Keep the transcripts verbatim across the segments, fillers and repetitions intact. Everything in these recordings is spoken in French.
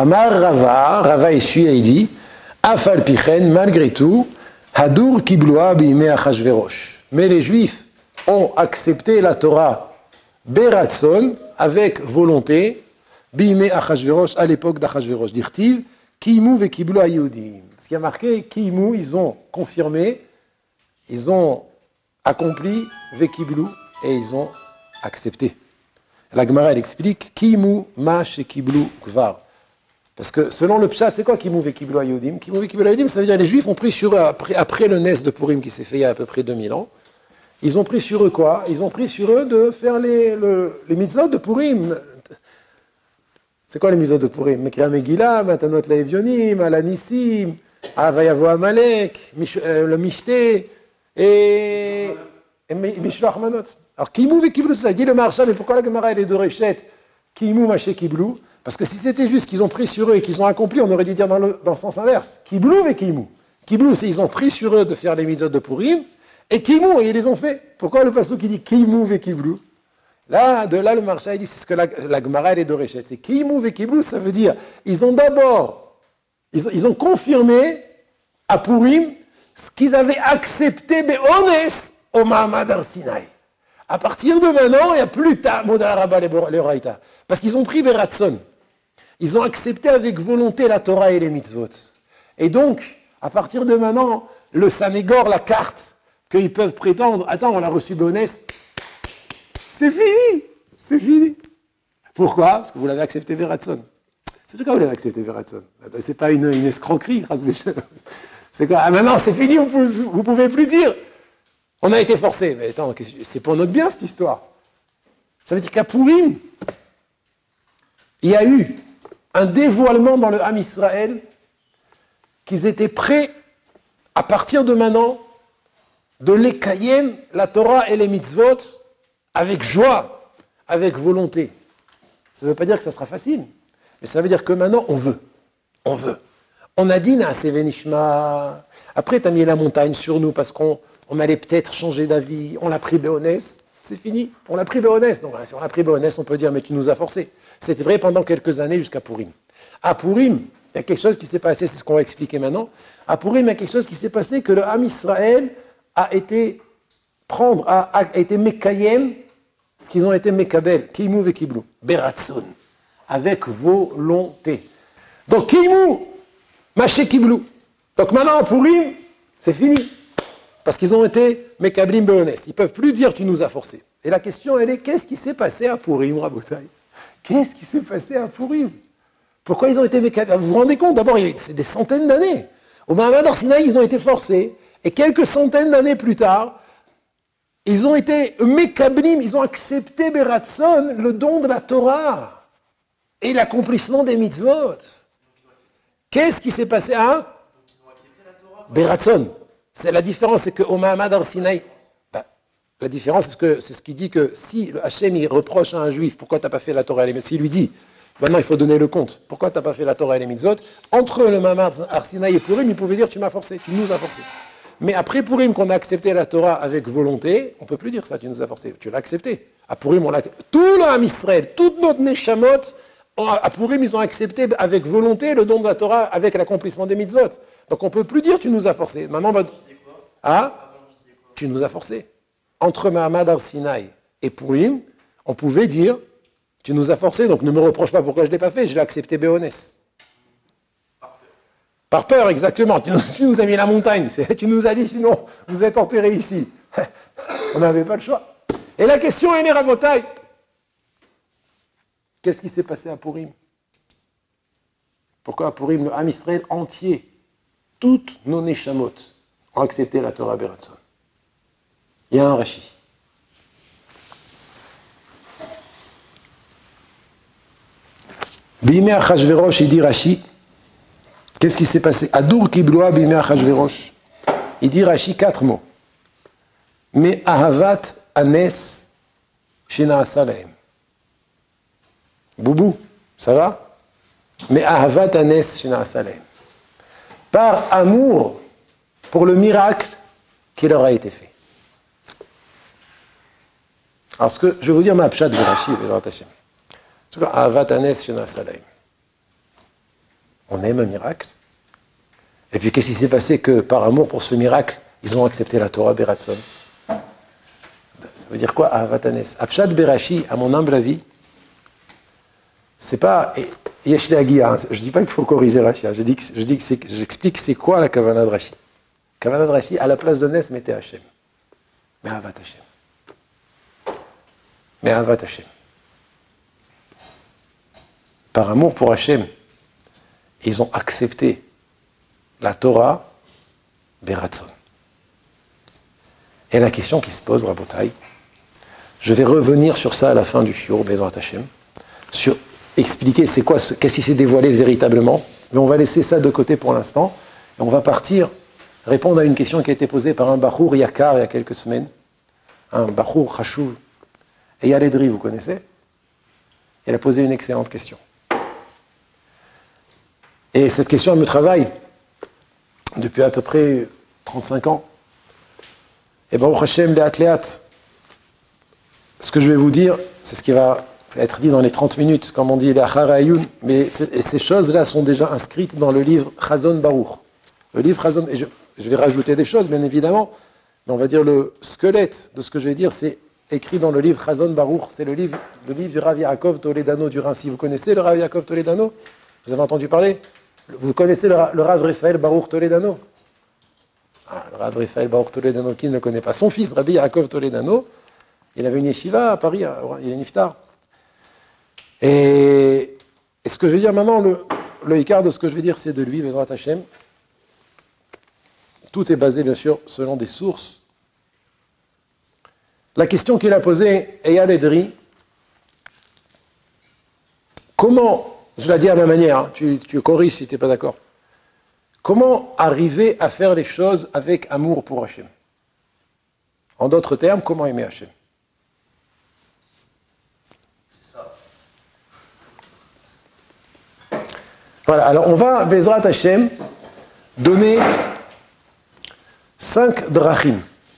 Amar Rava, Rava essuie et il dit, Afal Pichen, malgré tout, Hadur Kibloa Bime Achashverosh. Mais les Juifs ont accepté la Torah Beratson, avec volonté, Bime Achashverosh, à l'époque d'Achashverosh. Dirtiv, Kiimu ve Kibloa Yehudim. Ce qui a marqué, Kiimu, ils ont confirmé, ils ont accompli ve Kiblu, et ils ont accepté. La Gemara, elle explique, Kiimu ma she Kiblu Kvar. Parce que selon le Pshat, c'est quoi Kiimu ve Kiblu Yehudim? Kiimu ve Kiblu Yehudim, ça veut dire les Juifs ont pris sur eux, après, après le Nes de Purim qui s'est fait il y a à peu près deux mille ans, ils ont pris sur eux quoi? Ils ont pris sur eux de faire les, le, les mitzvot de Purim. C'est quoi les mitzvot de Purim? Mekra Megillah, Matanot Laevionim, Alanissim, Avayavo Amalek, le Mishté et, et Mishloach Manot. Alors Kiimu ve Kiblu, ça dit le Maharsha, mais pourquoi la Gemara elle est de Réchet? Kiimu maché Kiblu? Parce que si c'était juste qu'ils ont pris sur eux et qu'ils ont accompli, on aurait dû dire dans le, dans le sens inverse. Kiblu ve Kiimu. Kiblu, c'est ils ont pris sur eux de faire les mitzvot de Purim, et Kiimu, et ils les ont fait. Pourquoi le pasuk qui dit Kiimu ve Kiblu? Là, de là, le Maharsha, il dit, c'est ce que la, la Gemara, elle est de Réchet. C'est Kiimu ve Kiblu, ça veut dire, ils ont d'abord, ils, ils ont confirmé à Purim ce qu'ils avaient accepté be'ones au Mahamad Har Sinai. À partir de maintenant, il n'y a plus ta Moda Rabba le Raïta. Parce qu'ils ont pris Beratson. Ils ont accepté avec volonté la Torah et les mitzvot. Et donc, à partir de maintenant, le Sanégor, la carte qu'ils peuvent prétendre, attends, on l'a reçu Béonès, c'est fini, c'est fini. Pourquoi? Parce que vous l'avez accepté Beratson. C'est sûr que vous l'avez accepté Beratson. C'est pas une, une escroquerie, c'est quoi? Ah, maintenant, c'est fini, vous pouvez, vous pouvez plus dire. On a été forcé. Mais attends, c'est pour notre bien, cette histoire. Ça veut dire qu'à Purim, il y a eu un dévoilement dans le Ham Israël qu'ils étaient prêts, à partir de maintenant, de l'ékayem, la Torah et les mitzvot, avec joie, avec volonté. Ça ne veut pas dire que ça sera facile, mais ça veut dire que maintenant, on veut. On veut. On a dit, Naaseh Venishma. Après, tu as mis la montagne sur nous parce qu'on on allait peut-être changer d'avis. On l'a pris Béonès. C'est fini. On l'a pris Béonès. Donc, si on l'a pris Béonès, on peut dire, mais tu nous as forcés. C'était vrai pendant quelques années jusqu'à Purim. À Purim, il y a quelque chose qui s'est passé, c'est ce qu'on va expliquer maintenant. À Purim, il y a quelque chose qui s'est passé, que le Ham Israël a été prendre, a, a été Mekayem, ce qu'ils ont été Mekabel, Kiimu ve Kiblu, Beratson, avec volonté. Donc, Kiimu, Maché Kiblu. Donc maintenant, à Purim, c'est fini. Parce qu'ils ont été Mekablim Beonès. Ils ne peuvent plus dire tu nous as forcés. Et la question, elle est, qu'est-ce qui s'est passé à Purim, Rabotai? Qu'est-ce qui s'est passé à Purim? Pourquoi ils ont été Mekablim? Vous vous rendez compte? D'abord, c'est des centaines d'années. Au Mahamad Har Sinai, ils ont été forcés. Et quelques centaines d'années plus tard, ils ont été Mekablim, ils ont accepté Beratson, le don de la Torah et l'accomplissement des mitzvot. Qu'est-ce qui s'est passé à Beratson? C'est la différence, c'est qu'au Mahamad Har Sinai, bah, la différence, c'est, que, c'est ce qui dit que si le Hachem il reproche à un juif, pourquoi tu n'as pas fait la Torah et les mitzvot, s'il lui dit, maintenant il faut donner le compte, pourquoi tu n'as pas fait la Torah et les mitzvot, entre le Mahamad Har Sinai et Purim, il pouvait dire tu m'as forcé, tu nous as forcé. Mais après Purim, qu'on a accepté la Torah avec volonté, on ne peut plus dire ça, tu nous as forcé, tu l'as accepté. À Purim, on l'a, tout le Ham Israël, toute notre Neshamot, à Purim, ils ont accepté avec volonté le don de la Torah avec l'accomplissement des mitzvot. Donc on ne peut plus dire tu nous as forcé. Maintenant, bah, ah, tu nous as forcé. Entre Mahamad Har Sinai et Purim, on pouvait dire tu nous as forcé, donc ne me reproche pas pourquoi je ne l'ai pas fait, je l'ai accepté Béonès. Par peur. Par peur, exactement. Tu nous, tu nous as mis la montagne. Tu nous as dit sinon, vous êtes enterrés ici. On n'avait pas le choix. Et la question est, Rabotai, qu'est-ce qui s'est passé à Purim? Pourquoi à Purim, le Ham Israël entier, toutes nos Neshamot ont accepté la Torah Beratson? Il y a un Rashi. Bimé Achashverosh, il dit Rashi, qu'est-ce qui s'est passé? Adur Kibloa Bimé Achashverosh. Il dit Rashi quatre mots. Mais Ahavat Anes Shenaasa Lahem. Boubou, ça va? Mais Ahavat Anes Shenaasa Lahem. Par amour pour le miracle qui leur a été fait. Alors, ce que je vais vous dire, ma pshat de Rashi, Bezrat Hashem. Ahavat Anes Shenaasa Lahem. on aime un miracle. Et puis qu'est-ce qui s'est passé que par amour pour ce miracle, ils ont accepté la Torah Beratson. Ça veut dire quoi? Avatanes. Apshat Berashi, à mon humble avis, c'est pas Yesh Leagia. Je dis pas qu'il faut corriger Rashi. Je dis que, je dis que c'est, j'explique c'est quoi la Kavanah de Rashi. Kavanah de Rashi, à la place de Nes, mettez Hachem. Mais Avat Hachem. Mais Avat Hachem. Par amour pour Hachem, ils ont accepté la Torah Beratson. Et la question qui se pose, Rabotai, je vais revenir sur ça à la fin du shiur, Bezrat Hachem, sur expliquer c'est quoi, qu'est-ce qui s'est dévoilé véritablement, mais on va laisser ça de côté pour l'instant, et on va partir répondre à une question qui a été posée par un Bachour Yakar il y a quelques semaines, un Bachour Chashuv, Eyal Edri, vous connaissez? Il a posé une excellente question. Et cette question, elle me travaille depuis à peu près trente-cinq ans. Et Baruch Hashem, Leat Leat, ce que je vais vous dire, c'est ce qui va être dit dans les trente minutes, comme on dit, les Acharayoun, mais ces choses-là sont déjà inscrites dans le livre Chazon Baruch. Le livre Chazon, et je, je vais rajouter des choses, bien évidemment, mais on va dire le squelette de ce que je vais dire, c'est écrit dans le livre Chazon Baruch, c'est le livre, le livre du Rav Yaakov Toledano du Rinci. Vous connaissez le Rav Yaakov Toledano? Vous avez entendu parler? Vous connaissez le, le Rav Raphaël Baruch Toledano? Ah, le Rav Raphaël Baruch Toledano, qui ne le connaît pas? Son fils, Rabbi Yaakov Toledano, il avait une yeshiva à Paris, il est niftar. Et, et ce que je vais dire maintenant, le, le écart de ce que je vais dire, c'est de lui, Bezrat Hashem. Tout est basé, bien sûr, selon des sources. La question qu'il a posée, Eyal Edri, comment, je la dis à ma manière, hein, tu, tu corriges si tu n'es pas d'accord, comment arriver à faire les choses avec amour pour Hachem? En d'autres termes, comment aimer Hachem? C'est ça. Voilà, alors on va, Bezrat Hachem, donner cinq drachim.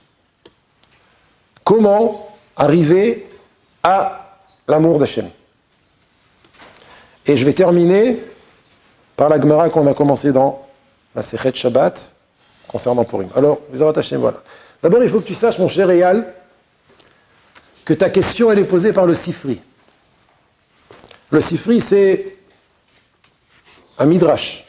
Comment arriver à l'amour d'Hachem? Et je vais terminer par la Gemara qu'on a commencé dans la Sechet Shabbat concernant Purim. Alors, Bezrat Hachem, voilà. D'abord, il faut que tu saches, mon cher Eyal, que ta question, elle est posée par le Sifri. Le Sifri, c'est un Midrash.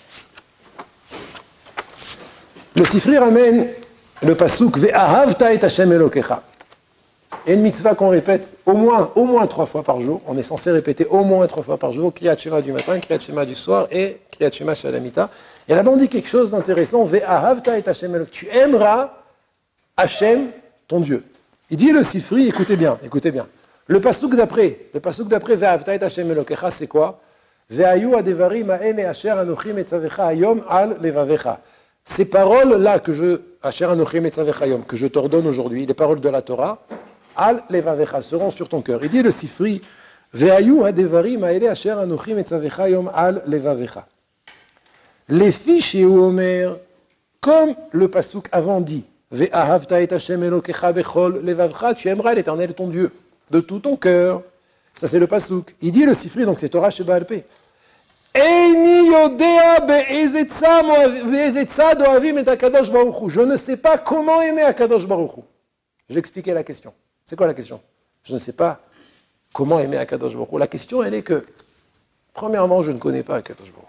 Le Sifri ramène le pasuk Ve'ahavta et Hashem Elokecha. Et une mitzvah qu'on répète au moins, au moins trois fois par jour. On est censé répéter au moins trois fois par jour. Kriyat Shema du matin, Kriyat Shema du soir et Kriyat Shema Shalamita. Et là-bas, on dit quelque chose d'intéressant. Ve'ahavta et Hashem Elokecha. Tu aimeras Hashem, ton Dieu. Il dit le Sifri, écoutez bien, écoutez bien. Le pasuk d'après, le pasuk d'après, Ve'ahavta et Hashem Elokecha, c'est quoi? Ve'ayu adevarim ha'ene asher anochi metzavecha hayom al levavecha. Ces paroles-là que je, asher anochi metzavecha hayom, que je t'ordonne aujourd'hui, les paroles de la Torah, al levavecha, seront sur ton cœur. Il dit le Sifri, Ve'ayu adevarim ha'ene asher anochi metzavecha hayom al levavecha. Les fiches et Omer, comme le pasuk avant dit, Ve'ahavta et Hashem Elokecha bechol levavcha, tu aimeras l'Éternel ton Dieu de tout ton cœur. Ça c'est le pasuk. Il dit le Sifri, donc c'est Torah chez Baal Pé. Eini yodea be'ezetza be'ezetza doavim et Akadosh Baruch Hu. Je ne sais pas comment aimer Akadosh Baruch Hu. J'ai expliqué la question. C'est quoi la question? Je ne sais pas comment aimer Akadosh Baruch Hu. La question, elle est que, premièrement, je ne connais pas Akadosh Baruch Hu.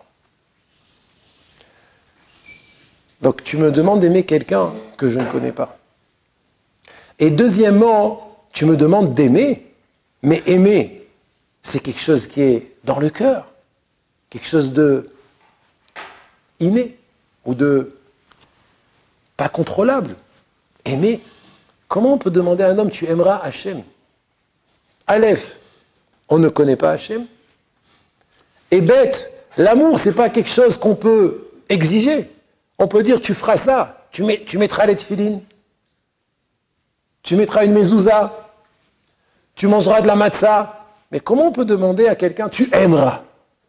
Donc tu me demandes d'aimer quelqu'un que je ne connais pas. Et deuxièmement, tu me demandes d'aimer, mais aimer, c'est quelque chose qui est dans le cœur, quelque chose de inné, ou de pas contrôlable. Aimer, comment on peut demander à un homme, tu aimeras Hachem? Aleph, on ne connaît pas Hachem. Et bête, l'amour, c'est pas quelque chose qu'on peut exiger. On peut dire, tu feras ça, tu, mets, tu mettras les tefilines, tu mettras une mezouza, tu mangeras de la matzah. Mais comment on peut demander à quelqu'un, tu aimeras?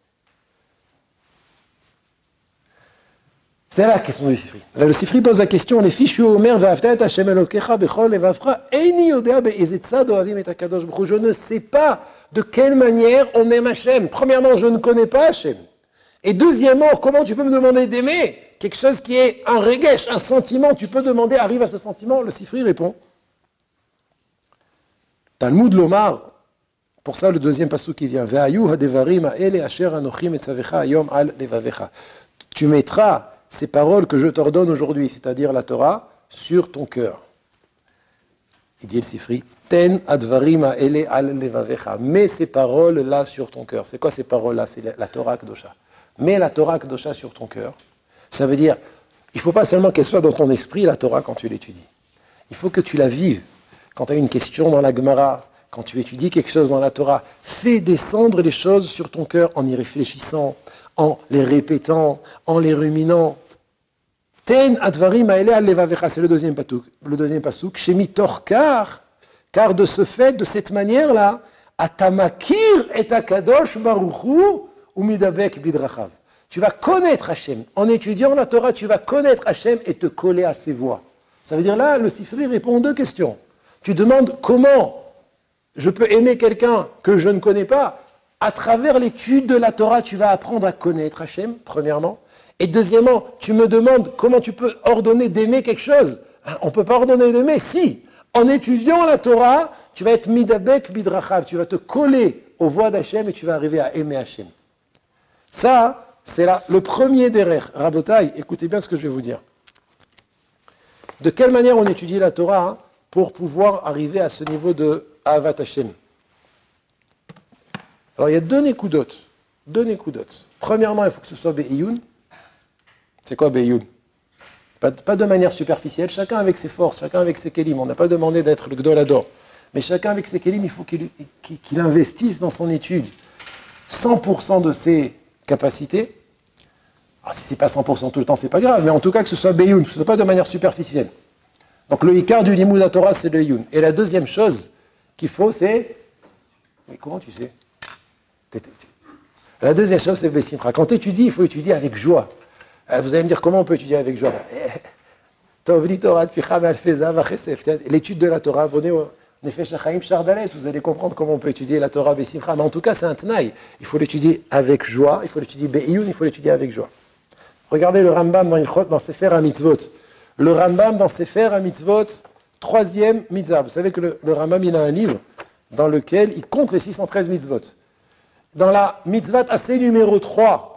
C'est là la question du Sifri. Le Sifri pose la question, les fiches Omer ve'ahavta et Hashem Elokecha bechol levavcha, eini yodea be'ezetza doavim et Akadosh Baruch Hu. Je ne sais pas de quelle manière on aime Hashem. Premièrement, je ne connais pas Hashem. Et deuxièmement, comment tu peux me demander d'aimer quelque chose qui est un regesh, un sentiment? Tu peux demander, arrive à ce sentiment? Le Sifri répond. Talmud Lomar, pour ça le deuxième passage qui vient. Tu mettras ces paroles que je t'ordonne aujourd'hui, c'est-à-dire la Torah, sur ton cœur. Il dit le Sifri, ten advarim ha'ele al levavecha. Mets ces paroles-là sur ton cœur. C'est quoi ces paroles-là? C'est la, la Torah Kedosha. Mets la Torah Kedosha sur ton cœur. Ça veut dire, il ne faut pas seulement qu'elle soit dans ton esprit, la Torah, quand tu l'étudies. Il faut que tu la vives. Quand tu as une question dans la Gemara, quand tu étudies quelque chose dans la Torah, fais descendre les choses sur ton cœur en y réfléchissant, en les répétant, en les ruminant. Ten advarim ha'ele al levavecha, c'est le deuxième pasouk. Le deuxième pasouk, shemi torkar, car de ce fait, de cette manière-là, atamakir et akadosh baruchu umidabek bidrachav. Tu vas connaître Hachem. En étudiant la Torah, tu vas connaître Hachem et te coller à ses voies. Ça veut dire là, le Sifri répond deux questions. Tu demandes comment je peux aimer quelqu'un que je ne connais pas. À travers l'étude de la Torah, tu vas apprendre à connaître Hachem, premièrement. Et deuxièmement, tu me demandes comment tu peux ordonner d'aimer quelque chose. On ne peut pas ordonner d'aimer, si. En étudiant la Torah, tu vas être midabek bidrachav, tu vas te coller aux voies d'Hachem et tu vas arriver à aimer Hachem. Ça, c'est là le premier derer. Rabotai, écoutez bien ce que je vais vous dire. De quelle manière on étudie la Torah hein, pour pouvoir arriver à ce niveau de Ahavat Hachem? Alors il y a deux nékoudotes. Deux nékoudotes. Premièrement, il faut que ce soit Be'iyun. C'est quoi Be'iyun? Pas, pas de manière superficielle, chacun avec ses forces, chacun avec ses kelim. On n'a pas demandé d'être le Gdolador. Mais chacun avec ses kelim, il faut qu'il, qu'il, qu'il investisse dans son étude cent pour cent de ses capacités. Alors, si ce n'est pas cent pour cent tout le temps, c'est pas grave, mais en tout cas que ce soit Be'iyun, que ce ne soit pas de manière superficielle. Donc le Ikar du Limud Torah, c'est le Iyun. Et la deuxième chose qu'il faut, c'est... Mais comment tu sais? La deuxième chose, c'est Besimcha. Quand tu étudies, il faut étudier avec joie. Vous allez me dire, comment on peut étudier avec joie? L'étude de la Torah, venez au Nefesh HaChaim Shardalet, vous allez comprendre comment on peut étudier la Torah Besimcha. Mais en tout cas, c'est un tnaï. Il faut l'étudier avec joie, il faut l'étudier Be'iyun, il faut l'étudier avec joie. Regardez le Rambam dans Ilchot, dans Sefer HaMitzvot. Le Rambam dans Sefer HaMitzvot, troisième mitzvah. Vous savez que le, le Rambam, il a un livre dans lequel il compte les six cent treize mitzvot. Dans la mitzvah assez numéro trois,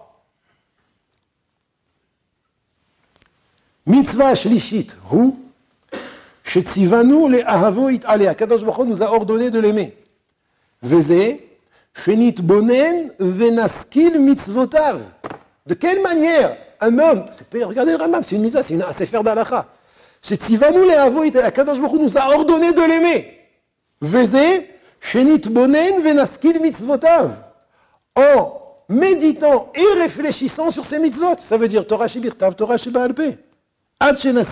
mitzvah shlishit, hu, shetzivanu le ahavo it'ale. Akadosh Baruch Hu nous a ordonné de l'aimer. Veze, shenit bonen venaskil mitzvotav. De quelle manière un homme, regardez le Rambam, c'est une mitzvah, c'est un sefer d'alacha. Shetzivanu le ahavo it'ale. Akadosh Baruch Hu nous a ordonné de l'aimer. Veze, shenit bonen venaskil mitzvotav. En méditant et réfléchissant sur ces mitzvot. Ça veut dire Torah shebirtav, Torah shebaal peh. Jusqu'à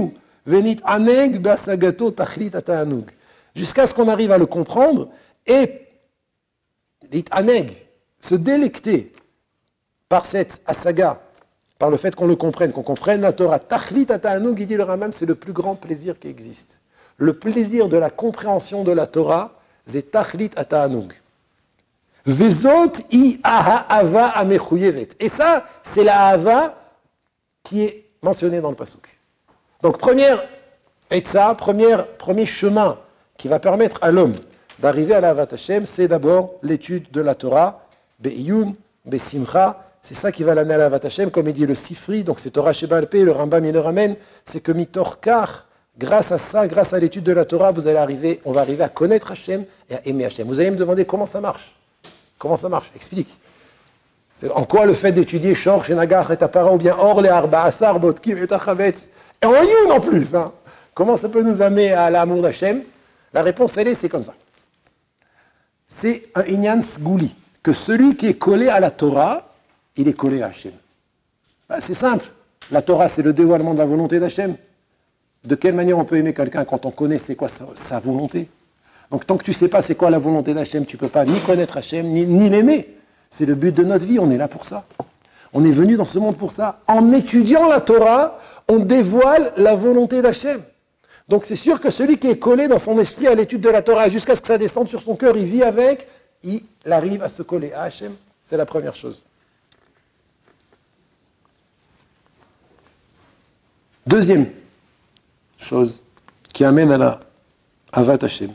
ce qu'on arrive à le comprendre et se délecter par cette asaga, par le fait qu'on le comprenne, qu'on comprenne la Torah. Tachlit ata'anug, il dit le Rambam, c'est le plus grand plaisir qui existe. Le plaisir de la compréhension de la Torah, c'est tachlit ata'anug. Vezot i ahava amechuyevet. Et ça, c'est la hava qui est mentionné dans le pasuk. Donc, première etza, première, premier chemin qui va permettre à l'homme d'arriver à la Ahavat Hashem, c'est d'abord l'étude de la Torah, Be'iyun, Besimcha, c'est ça qui va l'amener à la Ahavat Hashem, comme il dit le Sifri, donc c'est Torah Shebaal Peh, le Rambam il le ramène, c'est que mitorkar, grâce à ça, grâce à l'étude de la Torah, vous allez arriver, on va arriver à connaître Hashem et à aimer Hashem. Vous allez me demander comment ça marche. Comment ça marche? Explique. C'est en quoi le fait d'étudier Shor, Shenagar, et Tapara, ou bien Or, les Arba, Asar, Botkim, et Tachavetz, et en Youn en plus, hein. Comment ça peut nous amener à l'amour d'Hachem? La réponse, elle est, c'est comme ça. C'est un Inyan Sgouli, que celui qui est collé à la Torah, il est collé à Hachem. Ben, c'est simple. La Torah, c'est le dévoilement de la volonté d'Hachem. De quelle manière on peut aimer quelqu'un quand on connaît c'est quoi sa, sa volonté? Donc tant que tu ne sais pas c'est quoi la volonté d'Hachem, tu ne peux pas ni connaître Hachem, ni, ni l'aimer. C'est le but de notre vie, on est là pour ça. On est venu dans ce monde pour ça. En étudiant la Torah, on dévoile la volonté d'Hachem. Donc c'est sûr que celui qui est collé dans son esprit à l'étude de la Torah, jusqu'à ce que ça descende sur son cœur, il vit avec, il arrive à se coller à Hachem. C'est la première chose. Deuxième chose qui amène à la Avat Hashem.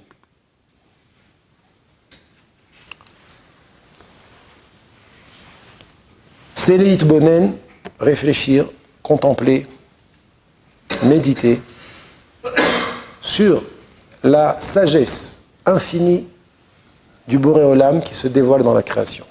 C'est l'itbonen, réfléchir, contempler, méditer sur la sagesse infinie du Boré Olam qui se dévoile dans la création.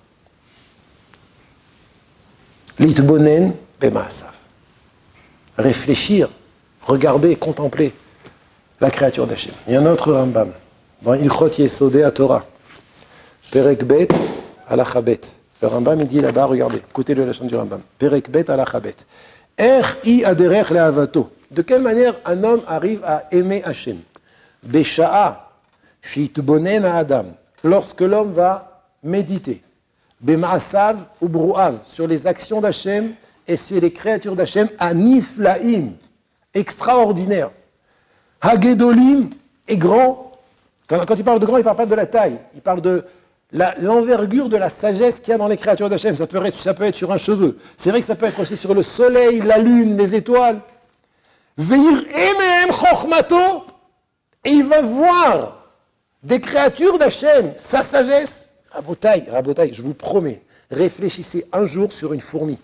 L'itbonen bema'asav. Réfléchir, regarder, contempler la créature d'Hachem. Il y a un autre Rambam, dans Ilchot Yesodei HaTorah, Perek Bet Halacha Bet. Le Rambam, il dit là-bas, regardez, écoutez le leçon du Rambam. Perek Bet Halacha Bet. Er i aderech le'avato. De quelle manière un homme arrive à aimer Hachem? Besha'a, sheitbonen ha'adam. Lorsque l'homme va méditer. Bema'asav ou brouav. Sur les actions d'Hachem et sur les créatures d'Hachem. Aniflaim. Extraordinaire. Hagedolim est grand. Quand, quand il parle de grand, il ne parle pas de la taille. Il parle de la, l'envergure de la sagesse qu'il y a dans les créatures d'Hachem. Ça peut être, ça peut être sur un cheveu. C'est vrai que ça peut être aussi sur le soleil, la lune, les étoiles. Veir emehem chochmato. Et il va voir des créatures d'Hachem, sa sagesse. Rabotaï, Rabotaï, je vous promets, réfléchissez un jour sur une fourmi.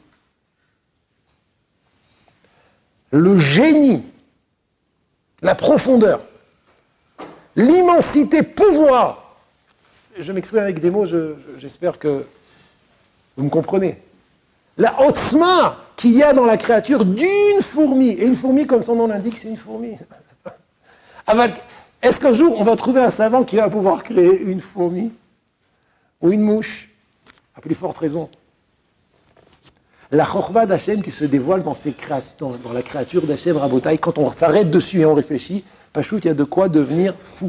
Le génie, la profondeur, l'immensité, pouvoir. Je m'exprime avec des mots, je, j'espère que vous me comprenez. La otzma qu'il y a dans la créature d'une fourmi. Et une fourmi, comme son nom l'indique, c'est une fourmi. Est-ce qu'un jour, on va trouver un savant qui va pouvoir créer une fourmi ou une mouche? À plus forte raison. La chokhmah d'Hachem qui se dévoile dans, ses créations, dans la créature d'Hachem, Rabotaï, quand on s'arrête dessus et on réfléchit, Pachout, il y a de quoi devenir fou.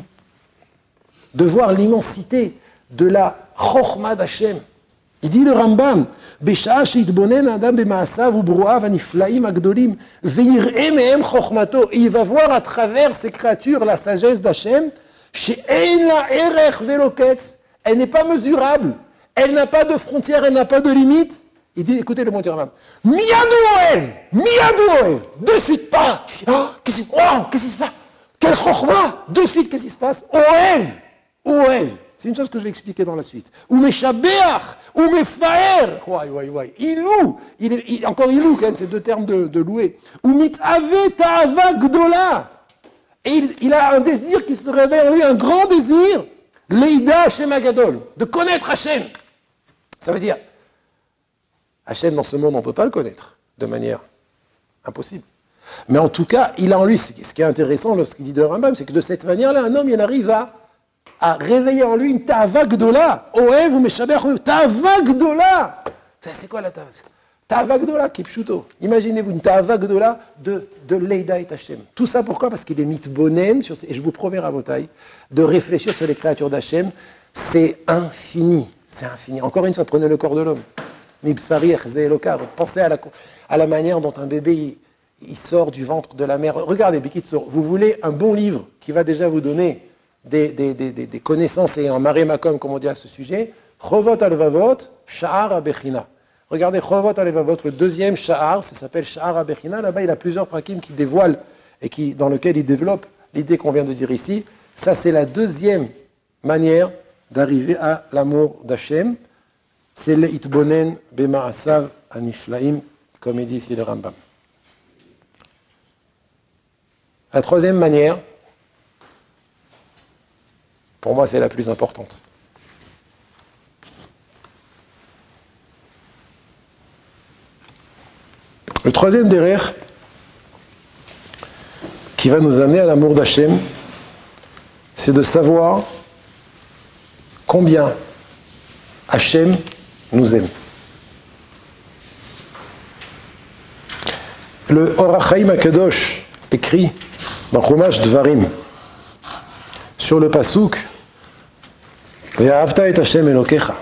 De voir l'immensité de la chokhmah d'Hachem. Il dit le Rambam, Besha'a sheitbonen adam bema'asav ubruav aniflaim agdolim ve'yir'e mehem chokhmato. Il va voir à travers ces créatures la sagesse d'Hachem, she'ein la erech veloketz. Elle n'est pas mesurable, elle n'a pas de frontières, elle n'a pas de limites. Il dit, écoutez le mot du Rambam, Miyadu oev, Miyadu oev, de suite, pas. Oh, qu'est-ce qui, oh, qu'est-ce qui se passe? Quel chokhmah? De suite, qu'est-ce qui se passe? Oev, oev. C'est une chose que je vais expliquer dans la suite. Ou meshabeach, ou mefaer. Ouais, ouais, ouais. Il loue, il est, il, encore il loue, quand même, c'est deux termes de, de louer. Ou mitave ta'ava gdola. Et il, il a un désir qui se révèle en lui, un grand désir. Leïda Hashem Agadol, de connaître Hashem. Ça veut dire, Hashem dans ce monde, on ne peut pas le connaître de manière impossible. Mais en tout cas, il a en lui, ce qui est intéressant lorsqu'il dit de Rambam, c'est que de cette manière-là, un homme, il arrive à, à réveiller en lui une ta'ava gdola. Oev ou meshaber, ta'ava gdola. C'est quoi la ta'ava? Ta'ava gdola, kipshuto. Imaginez-vous une ta'ava gdola de, de Leïda et Hashem. Tout ça pourquoi? Parce qu'il est mitbonen, sur ces, et je vous promets, Rabotaï, de réfléchir sur les créatures d'Hachem, c'est infini. C'est infini. Encore une fois, prenez le corps de l'homme. Pensez à la, à la manière dont un bébé il, il sort du ventre de la mère. Regardez, Bikitsour, vous voulez un bon livre qui va déjà vous donner des, des, des, des, des connaissances et un maré makom, comme on dit à ce sujet. Chovot al-Vavot, Sha'ar Abechina. Regardez, Chovot al-Vavot, le deuxième Sha'ar, ça s'appelle Sha'ar Abechina. Là-bas, il a plusieurs prakim qui dévoilent et qui, dans lesquels il développe l'idée qu'on vient de dire ici. Ça, c'est la deuxième manière d'arriver à l'amour d'Hachem. C'est le itbonen bema'asav aniflaim, comme il dit ici le Rambam. La troisième manière, pour moi c'est la plus importante. Le troisième derrière, qui va nous amener à l'amour d'Hachem, c'est de savoir combien Hachem nous aime. Le Or HaChaim HaKadosh écrit dans Chumash Dvarim sur le pasuk Ve'ahavta et Hashem Elokecha.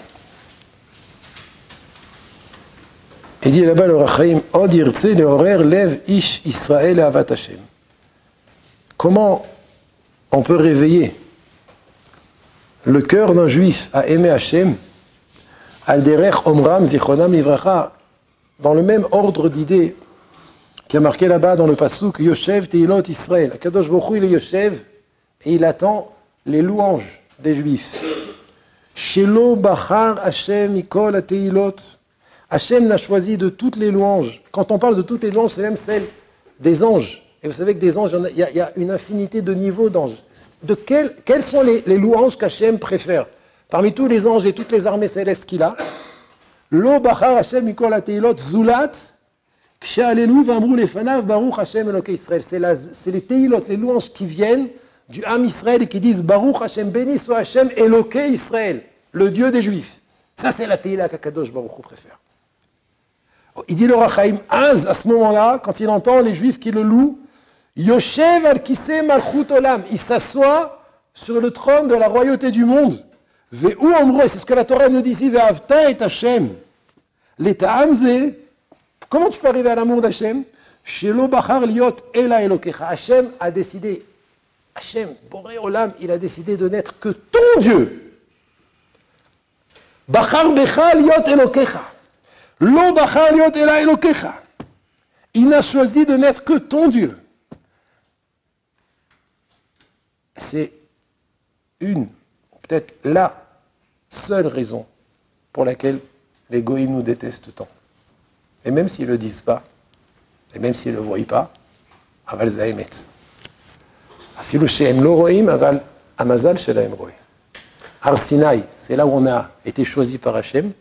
Il dit là-bas le Or HaChaim Od yirtze leorer lev ish Israël ahavat Hashem. Comment on peut réveiller le cœur d'un juif à aimer Hashem? Al derech omram zichronam livracha, dans le même ordre d'idées qui a marqué là-bas dans le passouk Yoshev Teilot Israël. Kadosh Baruch Hu, il est Yoshev et il attend les louanges des Juifs. Shelo Bachar Hashem Mikol Teilot. Hashem n'a choisi de toutes les louanges. Quand on parle de toutes les louanges, c'est même celle des anges. Et vous savez que des anges, il y a, il y a une infinité de niveaux d'anges. De quel, quelles sont les, les louanges qu'Hachem préfère? Parmi tous les anges et toutes les armées célestes qu'il a, Lo Bachar Hashem Mikol Teilot Zulat Kshalelu Vamru Lefanav Baruch Hashem Elokei Israël. C'est les Teilot, les louanges qui viennent du Ham Israël et qui disent Baruch Hashem, béni soit Hashem Elokei Israël, le Dieu des Juifs. Ça, c'est la Teila qu'Akadosh Baruch Hu préfère. Il dit le Rachaim Az, à ce moment-là, quand il entend les Juifs qui le louent, Yoshev al Kiseh Malchut Olam, il s'assoit sur le trône de la royauté du monde. Ve'u Amro, c'est ce que la Torah nous dit ici, Ve'avta et Hashem. L'Eta'am Ze, comment tu peux arriver à l'amour d'Hachem? Shelo Bachar Liot Ela Elokecha. Hachem a décidé, Hachem, Boré Olam, il a décidé de n'être que ton Dieu. Bachar Becha Liot Elokecha. Lo Bachar Liot Ela Elokecha. Il n'a choisi de n'être que ton Dieu. C'est une, peut-être la seule raison pour laquelle les goïms nous détestent tant. Et même s'ils ne le disent pas, et même s'ils ne le voient pas, aval zaemet. Afilu she'em lo ro'im, aval amazal shelahem ro'im. Har Sinaï, c'est là où on a été choisi par Hachem.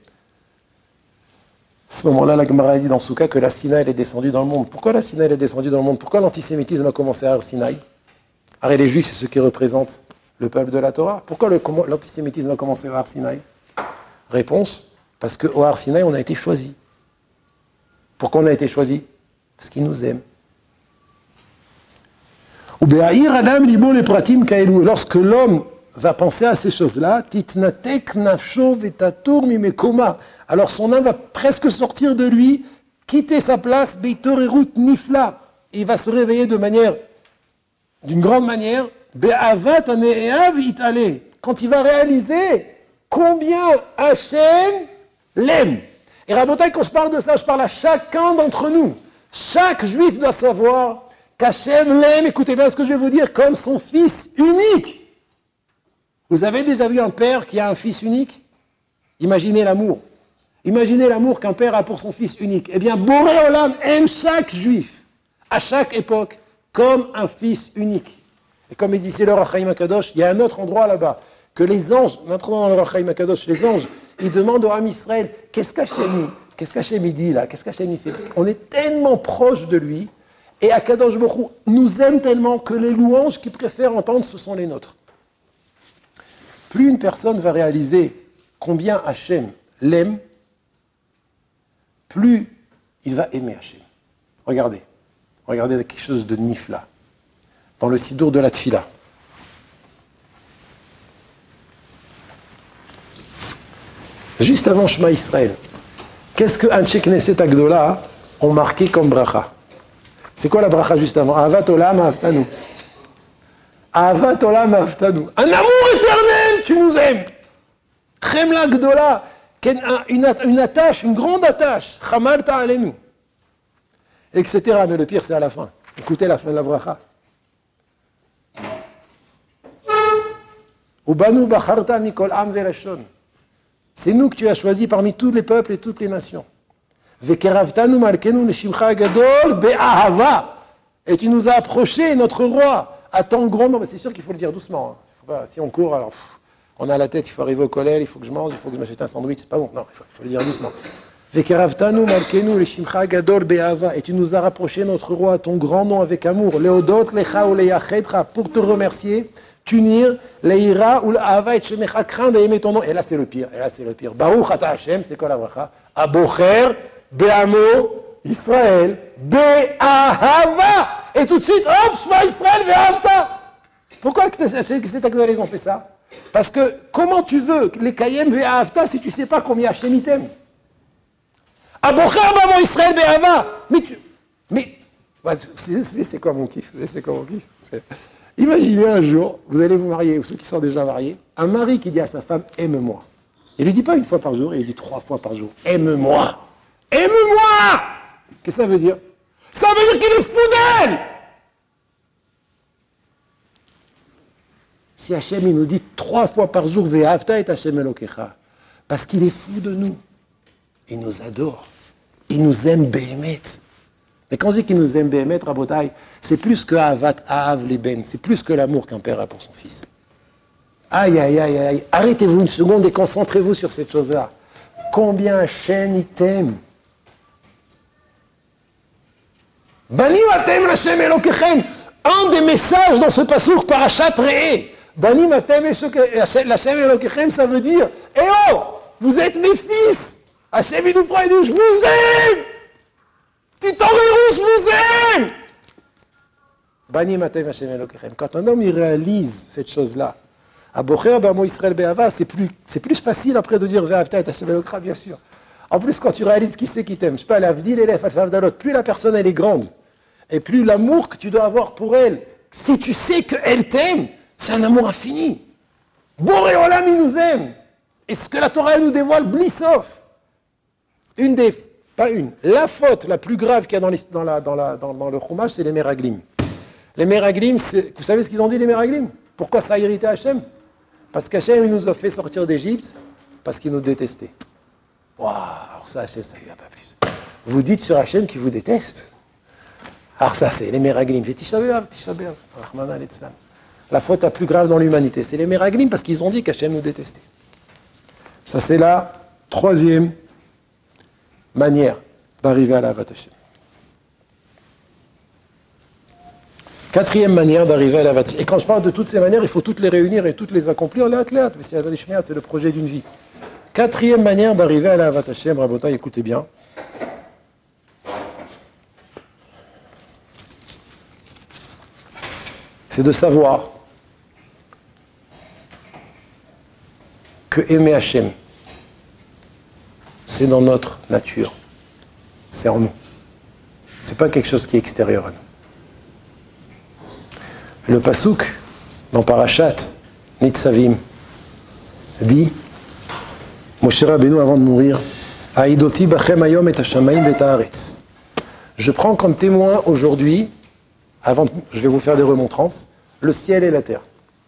À ce moment-là, la Gemara dit dans Souka que la Sinaï est descendue dans le monde. Pourquoi la Sinaï est descendue dans le monde? Pourquoi l'antisémitisme a commencé à Har Sinaï? Alors les Juifs, c'est ceux qui représentent le peuple de la Torah. Pourquoi l'antisémitisme a commencé à Har Sinaï? Réponse, parce qu'au Har Sinaï, on a été choisi. Pourquoi on a été choisi? Parce qu'il nous aime. Lorsque l'homme va penser à ces choses-là, alors son âme va presque sortir de lui, quitter sa place, il va se réveiller de manière, d'une grande manière, quand il va réaliser combien Hachem l'aime. Et Rabotai, quand je parle de ça, je parle à chacun d'entre nous. Chaque juif doit savoir qu'Hachem l'aime, écoutez bien ce que je vais vous dire, comme son fils unique. Vous avez déjà vu un père qui a un fils unique? Imaginez l'amour. Imaginez l'amour qu'un père a pour son fils unique. Eh bien, Boré Olam aime chaque juif, à chaque époque, comme un fils unique. Et comme il dit, c'est le Rachaim HaKadosh, il y a un autre endroit là-bas, que les anges, maintenant dans le Rachaim HaKadosh, les anges, ils demandent au Ham Israël, qu'est-ce qu'Hachem Qu'est-ce qu'Hachem dit là? Qu'est-ce qu'Hachem fait? On est tellement proche de lui, et HaKadosh Baruch Hu nous aime tellement que les louanges qu'il préfère entendre, ce sont les nôtres. Plus une personne va réaliser combien Hachem l'aime, plus il va aimer Hachem. Regardez, regardez quelque chose de nifla. Dans le Sidour de la Tfila. Juste avant Shema Israël, qu'est-ce que Anshe Knesset Agdola ont marqué comme bracha? C'est quoi la bracha juste avant? Ahavat Olam Ahavtanu. Ahavat Olam Ahavtanu. Un amour éternel, tu nous aimes. Chemla Gdola, une attache, une grande attache. Chamalta Alenu. Etc. Mais le pire, c'est à la fin. Écoutez la fin de la bracha. Ubanu bacharta mikol am velashon. C'est nous que tu as choisis parmi tous les peuples et toutes les nations. Vekeravtanu malkenu neshimcha gadol be'ahava. Et tu nous as approchés, notre roi, à tant grand nombre. C'est sûr qu'il faut le dire doucement. Hein. Faut pas, si on court, alors pff, on a la tête, il faut arriver au collège, il faut que je mange, il faut que je m'achète un sandwich. C'est pas bon. Non, il faut, il faut le dire doucement. Vekeravtanu malkenu neshimcha gadol be'ahava. Et tu nous as rapprochés, notre roi, à ton grand nom avec amour. Leodot lecha ou leyachedra, pour te remercier. T'unir, l'Eira ou l'Ava et Shemecha, craindre et aimer ton nom. Et là, c'est le pire. Et là, c'est le pire. Baruch ata Hashem, c'est quoi la bracha? Abocher, Be'amo, Israël, Be'ahava. Et tout de suite, hop, Shema Israël, Ve'ahavta. Pourquoi ces Agdola, ils ont fait ça? Parce que comment tu veux les Kayem, Ve'ahavta, si tu ne sais pas combien Hashem il t'aime? Abocher, Be'amo, Israël, Be'ahava. Mais tu. Mais. C'est quoi mon kiff? C'est quoi mon kiff? Imaginez un jour, vous allez vous marier, ou ceux qui sont déjà mariés, un mari qui dit à sa femme « aime-moi ». Il ne lui dit pas une fois par jour, il lui dit trois fois par jour « aime-moi ». « Aime-moi » Qu'est-ce que ça veut dire? Ça veut dire qu'il est fou d'elle. Si Hachem il nous dit trois fois par jour Ve'ahavta et Hachem Elokecha, parce qu'il est fou de nous, il nous adore, il nous aime Béhémet. Mais quand je dis qu'il nous aime Béhémet, Rabotai, c'est plus que Ahavat Ahav Leben, c'est plus que l'amour qu'un père a pour son fils. Aïe, aïe, aïe, aïe, arrêtez-vous une seconde et concentrez-vous sur cette chose-là. Combien Hachem il t'aime. Banim atem l'Hachem Elokechem. Un des messages dans ce passouk parashat Re'eh. Banim atem l'Hachem Elokechem, ça veut dire, eh oh, vous êtes mes fils. Hachem il nous prend et dit, je vous aime. Titorérou, je vous aime. Banim atem Hachem Elokechem. Quand un homme il réalise cette chose-là, à Bocher, Bamo Israël Be'ava, c'est plus, c'est plus facile après de dire Ve'avta et Hachem Elokra, bien sûr. En plus, quand tu réalises qui c'est qui t'aime, je sais pas, l'Avdil, l'Elef, Alfavdalot, plus la personne elle est grande, et plus l'amour que tu dois avoir pour elle, si tu sais qu'elle t'aime, c'est un amour infini. Boré Olam, il nous aime. Et ce que la Torah elle nous dévoile, Blissof. Une des, pas une, la faute la plus grave qu'il y a dans, les, dans, la, dans, la, dans, dans le Chumash, c'est les Meraglim. Les Meraglim, vous savez ce qu'ils ont dit, les Meraglim? Pourquoi ça a irrité Hachem? Parce qu'Hachem, il nous a fait sortir d'Égypte, parce qu'il nous détestait. Waouh, alors ça, Hachem, ça ne lui a pas plu. Vous dites sur Hachem qu'il vous déteste. Alors ça, c'est les Meraglim. C'est Tisha B'Av, Tisha B'Av, Rahmana Litzlan. La faute la plus grave dans l'humanité, c'est les Meraglim, parce qu'ils ont dit qu'Hachem nous détestait. Ça, c'est la troisième manière d'arriver à la Avat Hachem. Quatrième manière d'arriver à la Avat Hachem. Et quand je parle de toutes ces manières, il faut toutes les réunir et toutes les accomplir. L'athlète, mais c'est le projet d'une vie. Quatrième manière d'arriver à la Avat Hachem, Rabotai, écoutez bien. C'est de savoir que aimer Hachem, c'est dans notre nature. C'est en nous. C'est pas quelque chose qui est extérieur à nous. Le Passouk, dans Parashat Nitzavim, dit, Moshe Rabbeinu, avant de mourir, Aïdoti bachem hayom et hashamayim et haaretz. Je prends comme témoin aujourd'hui, avant, de, je vais vous faire des remontrances, le ciel et la terre.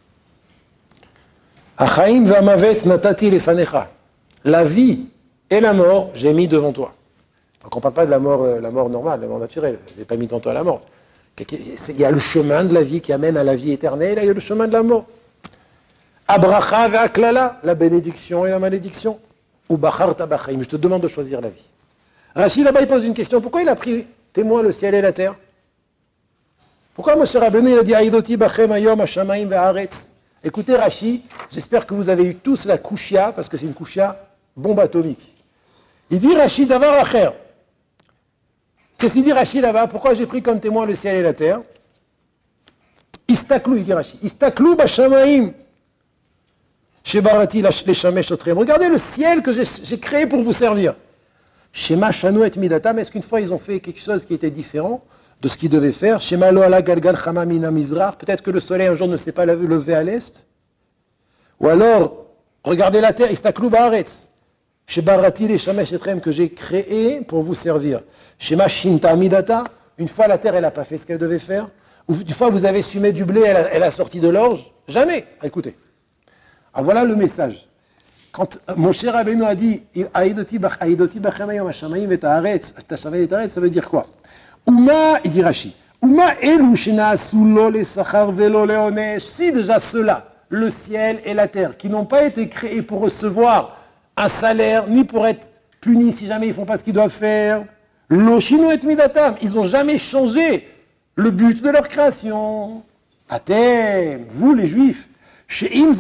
Achaim v'amavet natati lefanecha. La vie et la mort, j'ai mis devant toi. Donc on ne parle pas de la mort, la mort normale, la mort naturelle. Je n'ai pas mis devant toi la mort. Il y a le chemin de la vie qui amène à la vie éternelle, et il y a le chemin de la mort. Abracha ve'aklala, la bénédiction et la malédiction. Ou bacharta b'chaim, je te demande de choisir la vie. Rachid là-bas il pose une question, pourquoi il a pris témoin le ciel et la terre? Pourquoi Moshe Rabbeinu il a dit Aïdoti bachem hayom hashamayim ve'aretz? Écoutez Rachid, j'espère que vous avez eu tous la kushia, parce que c'est une kushia bombe atomique. Il dit Rachid davar acher. Qu'est-ce qu'il dit Rachid là-bas? Pourquoi j'ai pris comme témoin le ciel et la terre? Istaklou, il dit Rachid. Istaklou b'shamayim. Shebarati les shamesh otrem. Regardez le ciel que j'ai créé pour vous servir. Shema shanu et midatam. Est-ce qu'une fois ils ont fait quelque chose qui était différent de ce qu'ils devaient faire? Shema lo ala galgal chama mina mizrach. Peut-être que le soleil un jour ne s'est pas levé à l'est. Ou alors, regardez la terre. Istaklou ba'aretz. Shebarati les shamesh otrem que j'ai créé pour vous servir. Shema shinta midata. Une fois la terre elle n'a pas fait ce qu'elle devait faire. Ou une fois vous avez semé du blé, elle a, elle a sorti de l'orge. Jamais. Écoutez. Ah, voilà le message. Quand Moshe Rabbeinu a dit Aïdoti bachem hayom hashamayim et haaretz, ça veut dire quoi? Uma, il dit Rashi, Uma elu shenaasu lo lesachar velo leonesh. Si déjà ceux-là, le ciel et la terre, qui n'ont pas été créés pour recevoir un salaire, ni pour être punis si jamais ils ne font pas ce qu'ils doivent faire, lo shinu et midatam, ils n'ont jamais changé le but de leur création. Atem, vous les juifs, si vous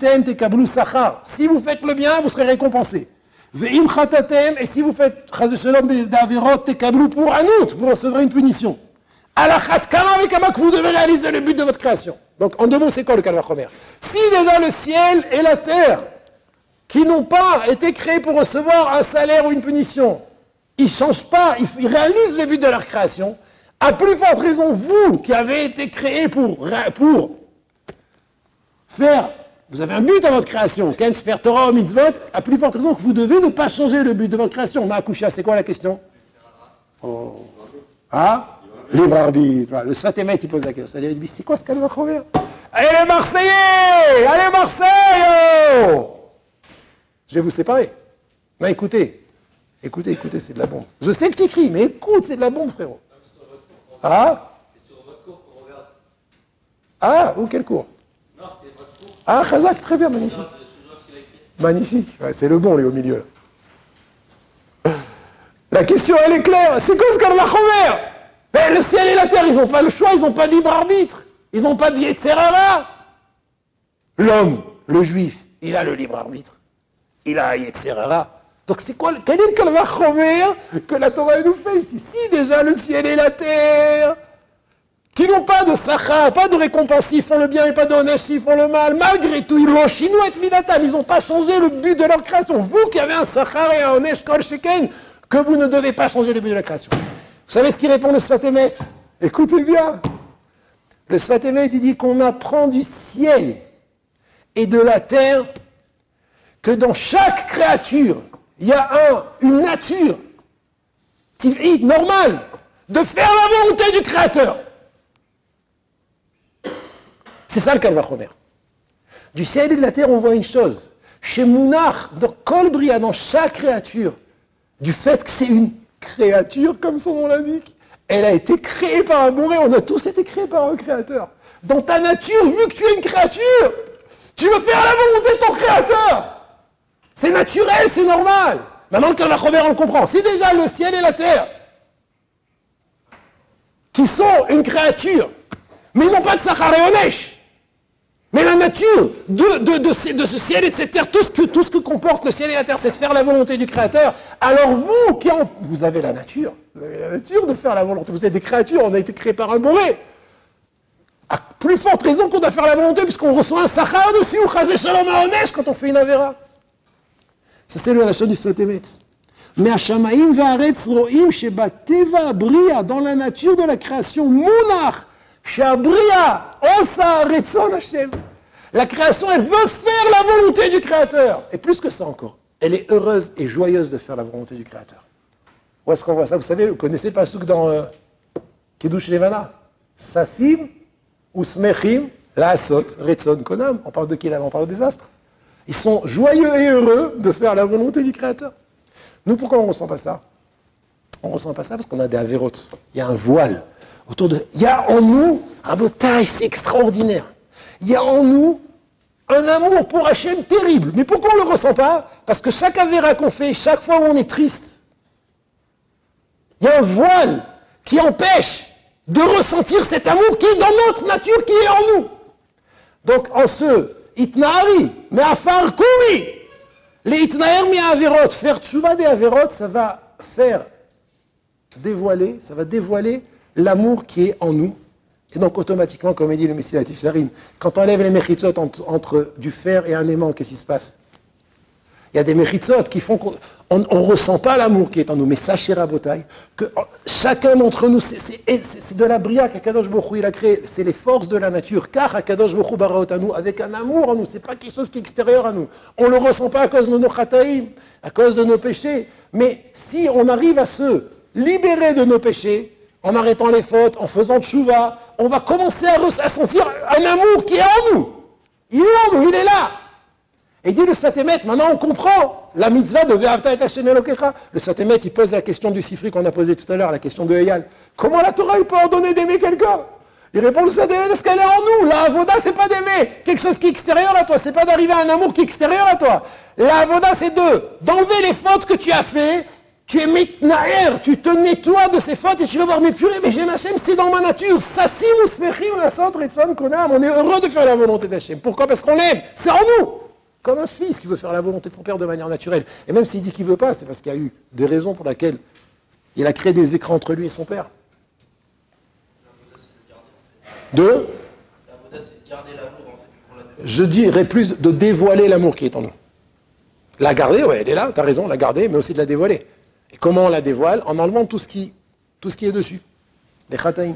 faites le bien, vous serez récompensés. Et si vous faites pour un autre, vous recevrez une punition. Que vous devez réaliser le but de votre création. Donc en deux mots, c'est quoi le Kalvachomer? Si déjà le ciel et la terre, qui n'ont pas été créés pour recevoir un salaire ou une punition, ils ne changent pas, ils réalisent le but de leur création, à plus forte raison, vous qui avez été créés pour... pour faire, vous avez un but à votre création, Ken faire Torah ou mitzvot, à plus forte raison que vous devez ne pas changer le but de votre création. Ma'akusha, c'est quoi la question? Oh. Hein? Libre arbitre. Voilà. Le Sfat Emet, il pose la question. Il dit, c'est quoi ce Kal Vachomer? Allez les Marseillais! Allez Marseille! Oh, je vais vous séparer. Non, écoutez. Écoutez, écoutez, c'est de la bombe. Je sais que tu écris, mais écoute, c'est de la bombe, frérot. Ah? C'est sur votre cours qu'on regarde. Ah, ou quel cours? Non, c'est votre cours. Ah, Khazak, très bien, magnifique. Magnifique. Ouais, c'est le bon, lui, au milieu. Là. La question, elle est claire. C'est quoi ce Kal Vachomer? Ben, le ciel et la terre, ils n'ont pas le choix, ils n'ont pas de libre arbitre. Ils n'ont pas de Yetzer Hara. L'homme, le juif, il a le libre arbitre. Il a Yetzer Hara. Donc c'est quoi, quel est le Kal Vachomer que la Torah nous fait ici? Si déjà le ciel et la terre, qui n'ont pas de sachar, pas de récompense, ils font le bien et pas de onesh, ils font le mal, malgré tout, ils l'ont chino et midatam, ils n'ont pas changé le but de leur création. Vous qui avez un sachar et un onesh kol sheken, que vous ne devez pas changer le but de la création. Vous savez ce qu'il répond le Sfat Emet? Écoutez bien. Le Sfat Emet, il dit qu'on apprend du ciel et de la terre que dans chaque créature, il y a un, une nature normale de faire la volonté du Créateur. C'est ça le Kal Vachomer. Du ciel et de la terre, on voit une chose. Chez Mounach, dans Kol Bria, dans chaque créature, du fait que c'est une créature, comme son nom l'indique, elle a été créée par un bourré, on a tous été créés par un créateur. Dans ta nature, vu que tu es une créature, tu veux faire la volonté de ton créateur. C'est naturel, c'est normal. Maintenant, le Kal Vachomer, on le comprend. C'est déjà le ciel et la terre qui sont une créature, mais ils n'ont pas de sachar et onesh. Mais la nature de, de, de, ce, de ce ciel et de cette terre, tout ce, que, tout ce que comporte le ciel et la terre, c'est de faire la volonté du Créateur. Alors vous, qui en, vous avez la nature, vous avez la nature de faire la volonté. Vous êtes des créatures, on a été créés par un bourré. À plus forte raison qu'on doit faire la volonté, puisqu'on reçoit un sachar dessus, ou chazé shalom ha'onesh, quand on fait une avéra. Ça, c'est la chose du Sfat Emet. Mais Hashamaim ve'aretz ro'im shebateva bria, dans la nature de la création, munach, she'abria osa retzon Hashem. La création, elle veut faire la volonté du Créateur. Et plus que ça encore, elle est heureuse et joyeuse de faire la volonté du Créateur. Où est-ce qu'on voit ça? Vous savez, vous connaissez pas ce que dans euh, Kiddush Levana? Sassim, Usmechim, Laasot, Retzon, Konam. On parle de qui là? On parle des astres. Ils sont joyeux et heureux de faire la volonté du Créateur. Nous, pourquoi on ne ressent pas ça? On ne ressent pas ça parce qu'on a des avérotes. Il y a un voile autour de... Il y a en nous, Rabotai, c'est extraordinaire. Il y a en nous un amour pour Hachem terrible. Mais pourquoi on ne le ressent pas? Parce que chaque avéra qu'on fait, chaque fois où on est triste, il y a un voile qui empêche de ressentir cet amour qui est dans notre nature, qui est en nous. Donc, en ce Itnaari, mais afar koumi, les Itnaer mi averot, faire tchouva des averot, ça va faire dévoiler, ça va dévoiler l'amour qui est en nous. Et donc, automatiquement, comme il dit le Messie Latif Sharim, quand on enlève les mechitzot entre, entre du fer et un aimant, qu'est-ce qui se passe? Il y a des mechitzot qui font qu'on ne ressent pas l'amour qui est en nous. Mais sachez, Rabotai, que chacun d'entre nous, c'est de la bria qu'Akadosh Baruch Hu il a créé. C'est les forces de la nature. Car Akadosh Baruch Hu baraot à nous, avec un amour en nous. C'est pas quelque chose qui est extérieur à nous. On ne le ressent pas à cause de nos chataïm, à cause de nos péchés. Mais si on arrive à se libérer de nos péchés, en arrêtant les fautes, en faisant tchouva, on va commencer à, à sentir un amour qui est en nous. Il est en nous, il est là. Et dit le Sfat Emet, maintenant on comprend la mitzvah de Ve'avta et Hashem Elokecha. Le Sfat Emet, il pose la question du Sifri qu'on a posée tout à l'heure, la question de Eyal. Comment la Torah elle peut ordonner d'aimer quelqu'un? Il répond le Sfat Emet parce qu'elle est en nous. La avoda, c'est pas d'aimer quelque chose qui est extérieur à toi. C'est pas d'arriver à un amour qui est extérieur à toi. La avoda, c'est de d'enlever les fautes que tu as fait. Tu es mitnaer, tu te nettoies de ces fautes et tu vas voir, mais purée, mais j'aime Hachem, c'est dans ma nature. Sassim ou smechim, la sot, retzon, konam. On est heureux de faire la volonté d'Hachem. Pourquoi? Parce qu'on l'aime. C'est en nous. Comme un fils qui veut faire la volonté de son père de manière naturelle. Et même s'il dit qu'il ne veut pas, c'est parce qu'il y a eu des raisons pour lesquelles il a créé des écrans entre lui et son père. De Je dirais plus de dévoiler l'amour qui est en nous. La garder, ouais, elle est là, tu as raison, la garder, mais aussi de la dévoiler. Et comment on la dévoile? En enlevant tout ce qui, tout ce qui est dessus. Les chataïm.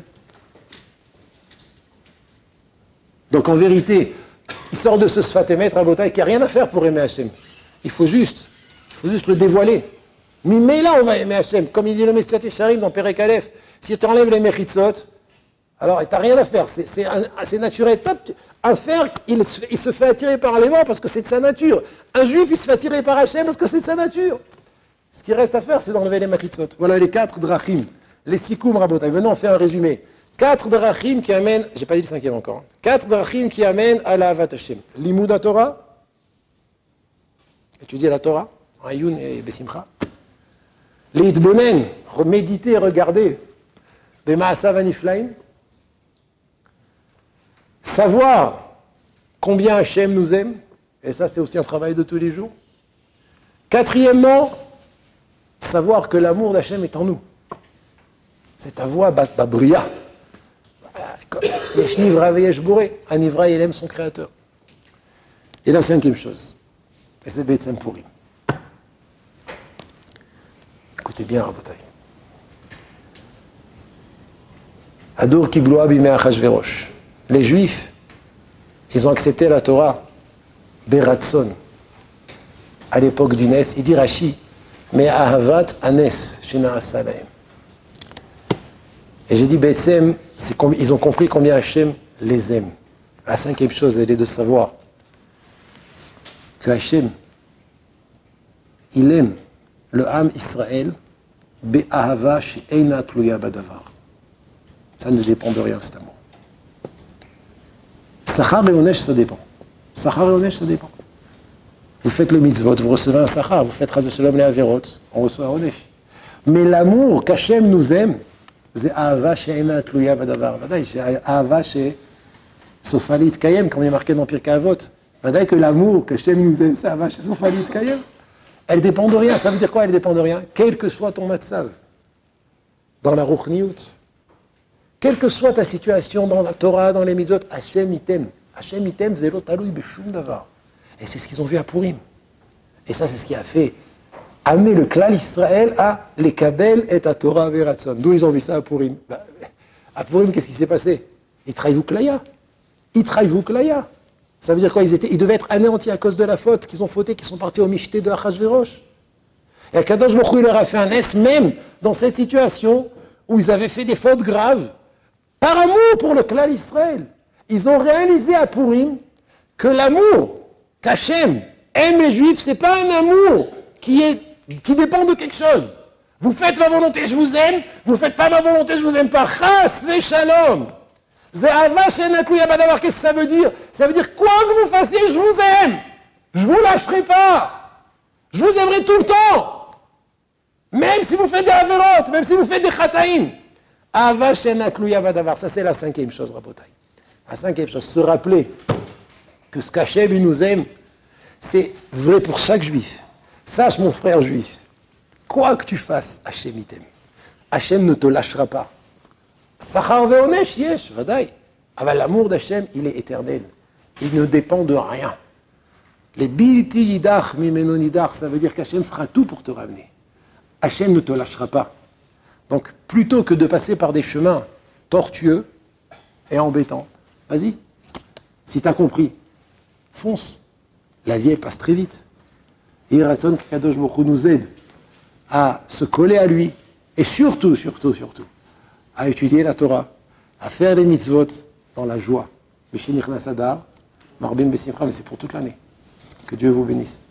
Donc en vérité, il sort de ce Sfat Emet, Rabotai, qui n'a rien à faire pour aimer Hachem. Il faut juste, il faut juste le dévoiler. Mais là, on va aimer Hachem. Comme il dit le Messiat Yesharim dans Perek Aleph, si tu enlèves les mechitzot, alors tu n'as rien à faire. C'est, c'est, c'est naturel. Un fer, il, il se fait attirer par les vents parce que c'est de sa nature. Un juif, il se fait attirer par Hachem parce que c'est de sa nature. Ce qui reste à faire, c'est d'enlever les mechitzot. Voilà les quatre drachim. Les sikoum rabotai. Venons, on fait un résumé. Quatre drachim qui amènent, j'ai pas dit le cinquième encore, quatre drachim qui amènent à la Avat Hashem. Limud Torah, étudier la Torah, en Ayun et Besimcha. L'itbonen, méditer, regarder. Bema'asav aniflaim. Savoir combien Hachem nous aime, et ça c'est aussi un travail de tous les jours. Quatrièmement, savoir que l'amour d'Hachem est en nous. C'est ta voix, Babria. Yesh Nivra veyesh Boré. Un Nivra, il aime son créateur. Et la cinquième chose, et c'est B'Etzem Purim. Écoutez bien, Rabotai. Adur Kibloa Bimei Achashverosh. Les Juifs, ils ont accepté la Torah Beratson à l'époque du Nes. Il dit Rashi, mais Ahavat Anes Shena'asa Lahem. Et j'ai dit, B'Etzem, ils ont compris combien Hachem les aime. La cinquième chose, elle est de savoir que Hachem, il aime le Ham Israël, Be'ahava she'eina tluya badavar. Ça ne dépend de rien, cet amour. Sachar et Onesh, ça dépend. Sachar et Onesh, ça dépend. Vous faites le mitzvot, vous recevez un Sachar, vous faites Chas Shalom les Averot, on reçoit un Onesh. Mais l'amour qu'Hachem nous aime, c'est Ahava she'eina tluya badavar. Vadaï, c'est Ahava she'sofalit kayem, comme il est marqué dans Pirkei Avot. Vadaï que l'amour qu'Hachem nous aime, c'est Ahava she'sofalit kayem. Elle dépend de rien. Ça veut dire quoi, elle dépend de rien? Quel que soit ton matzav, dans la Ruchniout, quelle que soit ta situation dans la Torah, dans les mitzvot, Hachem il t'aime. Hachem il t'aime, zelo taloui b'shum davar. Et c'est ce qu'ils ont vu à Purim. Et ça, c'est ce qui a fait amener le klal Israël à les kabel et à Torah veratson. D'où ils ont vu ça à Purim? Bah, à Purim, qu'est-ce qui s'est passé? Ils trahivent klaya. Ils trahivent klaya. Ça veut dire quoi? Ils, étaient, ils devaient être anéantis à cause de la faute, qu'ils ont fauté, qu'ils sont partis au michté de Achashverosh. Et Akadosh Baruch Hu leur a fait un S, même dans cette situation où ils avaient fait des fautes graves, par amour pour le klal Israël. Ils ont réalisé à Purim que l'amour qu'Hachem aime les Juifs, c'est pas un amour qui, est, qui dépend de quelque chose. Vous faites ma volonté, je vous aime. Vous faites pas ma volonté, je vous aime pas. Chas ve shalom. Qu'est-ce que ça veut dire? Ça veut dire quoi que vous fassiez, je vous aime. Je vous lâcherai pas. Je vous aimerai tout le temps. Même si vous faites des avérotes, même si vous faites des chataïm. Ça, c'est la cinquième chose, Rabotai. La cinquième chose, se rappeler que ce qu'Hachem il nous aime, c'est vrai pour chaque juif. Sache, mon frère juif, quoi que tu fasses, Hachem il t'aime. Hachem ne te lâchera pas. Sachar ve'onesh yesh, vadaï. Ah, l'amour d'Hachem, il est éternel. Il ne dépend de rien. Les bilti yidach mimeno nidach, ça veut dire qu'Hachem fera tout pour te ramener. Hachem ne te lâchera pas. Donc, plutôt que de passer par des chemins tortueux et embêtants, vas-y. Si tu as compris, fonce. La vie, elle passe très vite. Et Ratson Kadosh Baruch Hu nous aide à se coller à lui. Et surtout, surtout, surtout, à étudier la Torah, à faire les mitzvot dans la joie. Mishenichnas Adar, Marbim Besimcha, mais c'est pour toute l'année. Que Dieu vous bénisse.